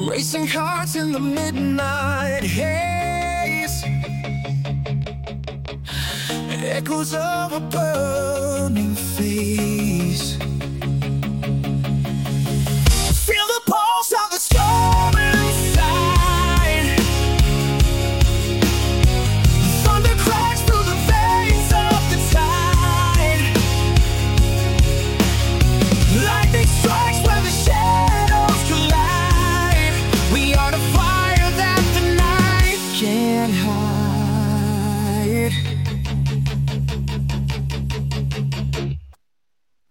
Racing hearts in the midnight haze, echoes of a burning face.